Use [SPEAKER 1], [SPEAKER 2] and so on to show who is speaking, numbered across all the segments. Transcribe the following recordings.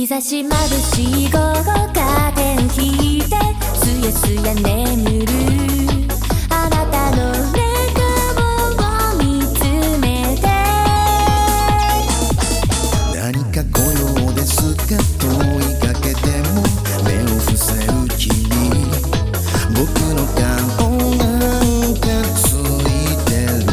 [SPEAKER 1] 日差しまぶしい午後カーテン引いてすやすや眠るあなたの寝顔を見つめて
[SPEAKER 2] 何か来ようですか問いかけても目を伏せる君僕の顔なんかついてる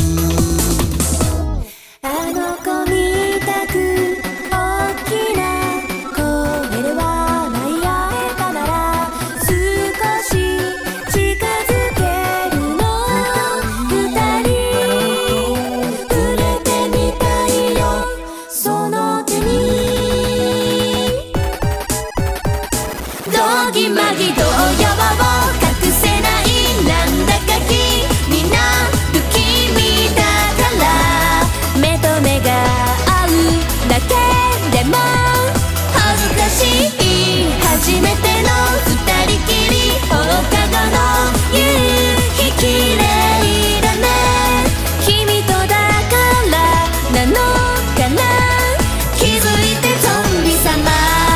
[SPEAKER 1] あの子みたく大きな声で笑い合えたなら少し近づけるの二人触れてみたいよその手にどぎまぎ動揺を隠せないなんだか気になる君だから目と目が合うだけでも恥ずかしい初めての二人きり放課後の夕日綺麗だね君とだからなのかな気づいてゾンビ様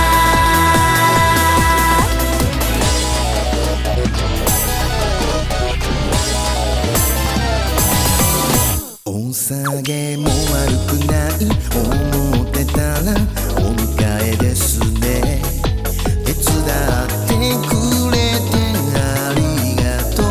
[SPEAKER 2] お下げも悪くない思ってたらお迎えですね手伝ってくれてありがと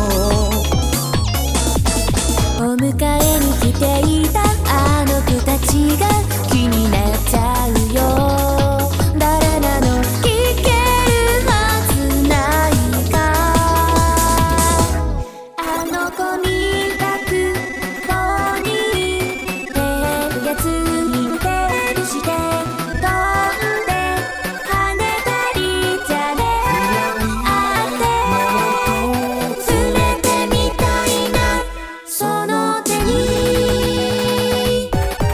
[SPEAKER 2] う
[SPEAKER 1] お迎えに来ていたあの子たちが気になっちゃうよ誰なの聞けるはずないかあの子みたくここに出るやつにてるして飛んで跳ねたりじゃれあって触れてみたいなその手に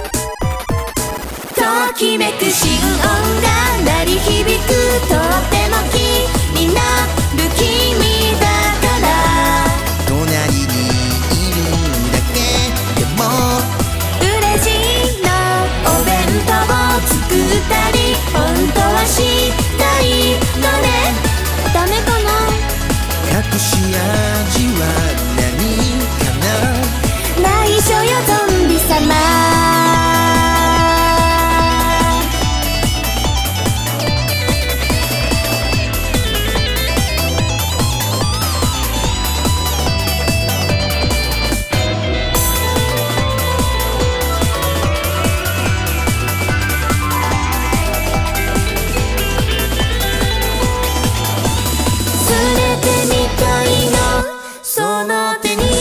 [SPEAKER 1] ときめく心音が鳴り響くとっても気になる君だから
[SPEAKER 2] 隣にいるだけでも
[SPEAKER 1] 嬉しいのお弁当を作ったり本当はしたいのねダメかな
[SPEAKER 2] 隠し味は何かな
[SPEAKER 1] 内緒よゾンビ様触れてみたいのその手に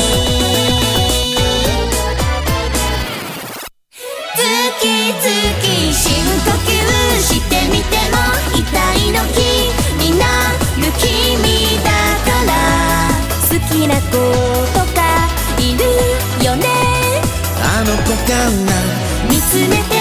[SPEAKER 1] ズキズキ深呼吸してみても痛いの気になる君だから好きな子とかいるよね
[SPEAKER 2] あの子かな
[SPEAKER 1] 見つめて